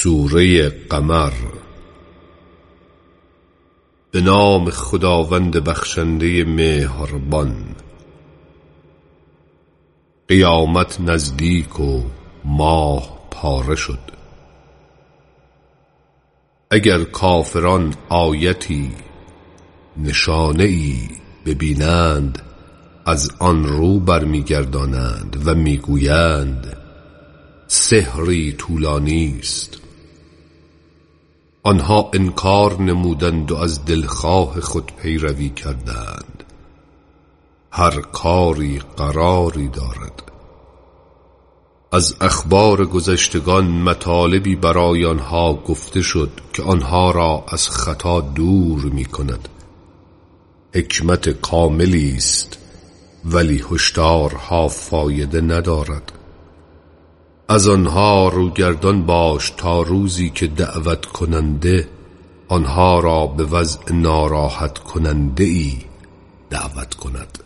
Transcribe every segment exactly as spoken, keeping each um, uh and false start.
سوره قمر. به نام خداوند بخشنده مهربان. قیامت نزدیک و ماه پاره شد. اگر کافران آیتی نشانه ای ببینند، از آن رو برمیگردانند و میگویند سحری طولانی است. آنها انکار نمودند و از دلخواه خود پیروی کردند. هر کاری قراری دارد. از اخبار گذشتگان مطالبی برای آنها گفته شد که آنها را از خطا دور می کند. حکمت کاملی است، ولی هشدارها فایده ندارد. از آنها روگردان باش تا روزی که دعوت کننده آنها را به وضع ناراحت کننده ای دعوت کند.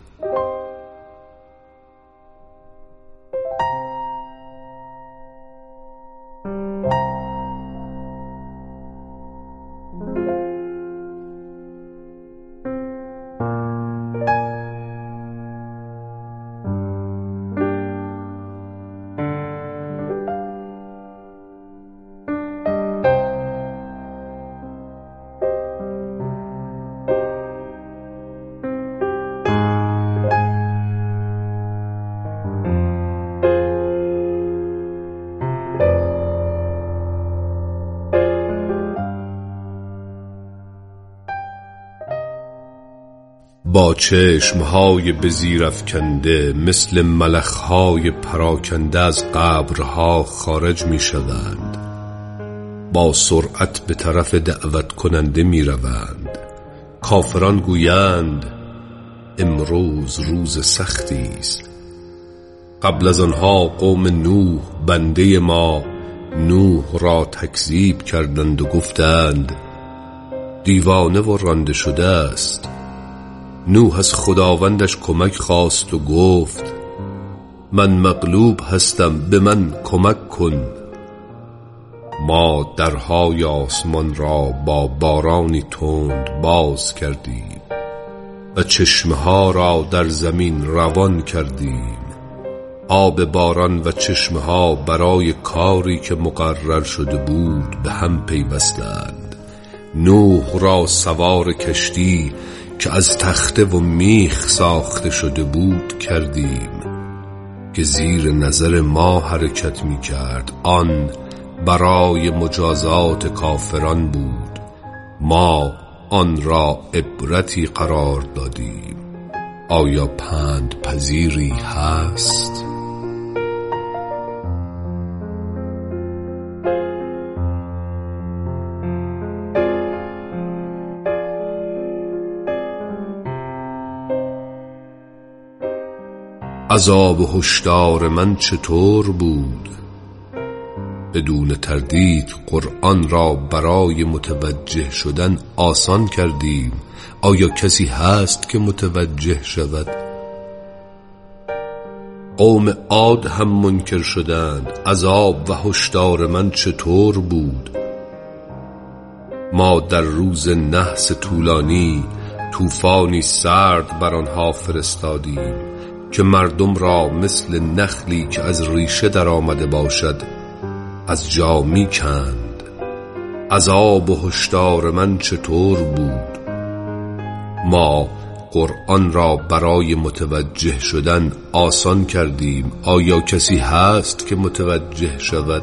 با چشمهای به زیر افکنده مثل ملخهای پراکنده از قبرها خارج می شوند. با سرعت به طرف دعوت کننده می روند. کافران گویند امروز روز سختی است. قبل از آنها قوم نوح بنده ما نوح را تکذیب کردند و گفتند دیوانه و رانده شده است. نوح از خداوندش کمک خواست و گفت من مغلوب هستم، به من کمک کن. ما درهای آسمان را با بارانی تند باز کردیم و چشمه ها را در زمین روان کردیم. آب باران و چشمه ها برای کاری که مقرر شده بود به هم پیوستند. نوح را سوار کشتی که از تخته و میخ ساخته شده بود کردیم که زیر نظر ما حرکت می کرد. آن برای مجازات کافران بود. ما آن را عبرتی قرار دادیم. آیا پند پذیری هست؟ عذاب و هشدار من چطور بود؟ بدون تردید قرآن را برای متوجه شدن آسان کردیم. آیا کسی هست که متوجه شود؟ قوم عاد هم منکر شدند. عذاب و هشدار من چطور بود؟ ما در روز نحس طولانی طوفانی سرد بر آنها فرستادیم که مردم را مثل نخلی که از ریشه در آمده باشد از جا می کند. عذاب و هشدار من چطور بود؟ ما قرآن را برای متوجه شدن آسان کردیم. آیا کسی هست که متوجه شود؟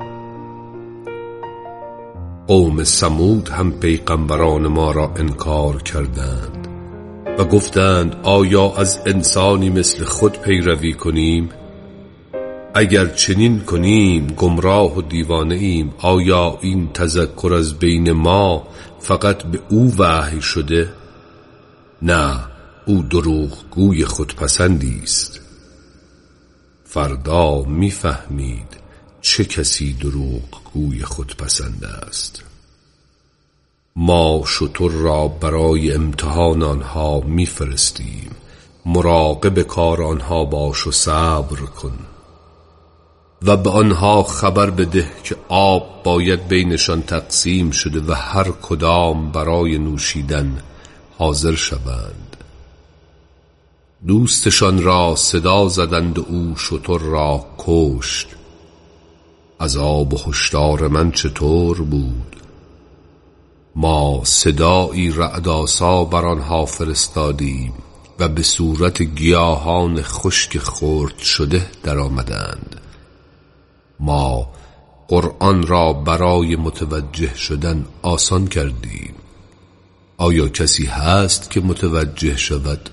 قوم ثمود هم پیغمبران ما را انکار کردند و گفتند آیا از انسانی مثل خود پیروی کنیم؟ اگر چنین کنیم گمراه و دیوانه ایم. آیا این تذکر از بین ما فقط به او وحی شده؟ نه، او دروغگوی خودپسندی است. فردا میفهمید چه کسی دروغگوی خودپسند است. ما شتر را برای امتحان آنها میفرستیم. مراقب کار آنها باش و صبر کن. و به آنها خبر بده که آب باید بینشان تقسیم شده و هر کدام برای نوشیدن حاضر شوند. دوستشان را صدا زدند و او شتر را کشت. عذاب و هشدار من چطور بود؟ ما صدایی رعدآسا بر آنها فرستادیم و به صورت گیاهان خشک خرد شده در آمدند. ما قرآن را برای متوجه شدن آسان کردیم. آیا کسی هست که متوجه شود؟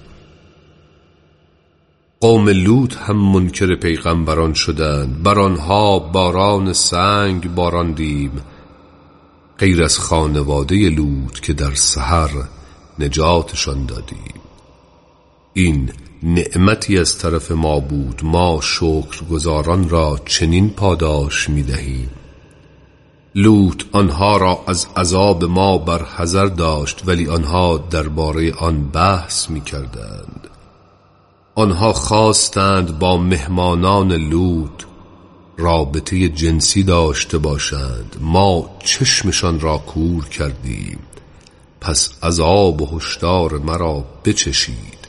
قوم لوط هم منکر پیغمبران شدند. بر آنها باران سنگ باراندیم، غیر از خانواده لوط که در سحر نجاتشان دادیم. این نعمتی از طرف ما بود. ما شکرگزاران را چنین پاداش می دهیم. لوط آنها را از عذاب ما برحذر داشت، ولی آنها درباره آن بحث می کردند. آنها خواستند با مهمانان لوط رابطه جنسی داشته باشند. ما چشمشان را کور کردیم، پس عذاب و هشدار مرا بچشید.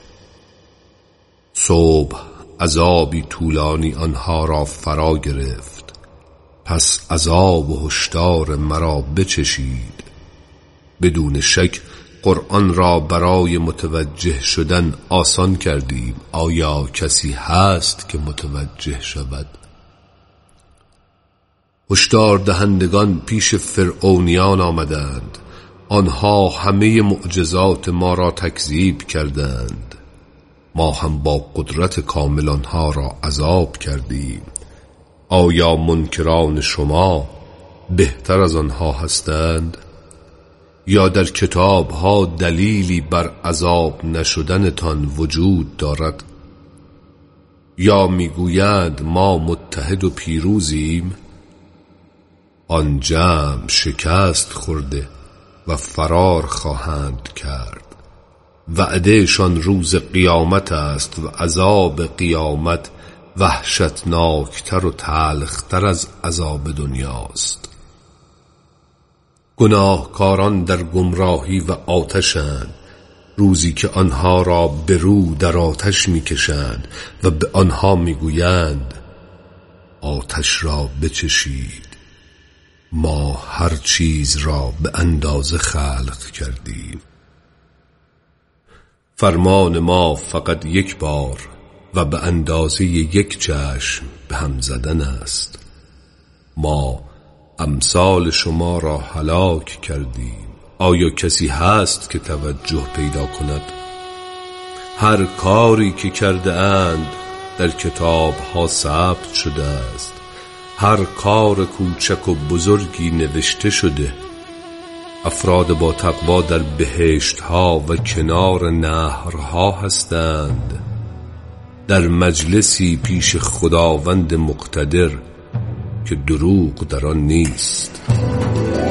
صبح عذابی طولانی آنها را فرا گرفت، پس عذاب و هشدار مرا بچشید. بدون شک قرآن را برای متوجه شدن آسان کردیم. آیا کسی هست که متوجه شود؟ هشدار دهندگان پیش فرعونیان آمدند. آنها همه معجزات ما را تکذیب کردند. ما هم با قدرت کامل آنها را عذاب کردیم. آیا منکران شما بهتر از آنها هستند؟ یا در کتاب ها دلیلی بر عذاب نشدنتان وجود دارد؟ یا میگویند ما متحد و پیروزیم؟ آن جمع شکست خورده و فرار خواهند کرد. وعدهشان روز قیامت است و عذاب قیامت وحشتناکتر و تلختر از عذاب دنیاست. گناهکاران در گمراهی و آتشند، روزی که آنها را به رو در آتش میکشند و به آنها میگویند آتش را بچشید. ما هر چیز را به اندازه خلق کردیم. فرمان ما فقط یک بار و به اندازه یک چشم به هم زدن است. ما امثال شما را هلاک کردیم. آیا کسی هست که توجه پیدا کند؟ هر کاری که کرده اند در کتاب ها ثبت شده است. هر کار کوچک و بزرگی نوشته شده. افراد با تقوا در بهشت ها و کنار نهرها هستند، در مجلسی پیش خداوند مقتدر که دروغ در آن نیست.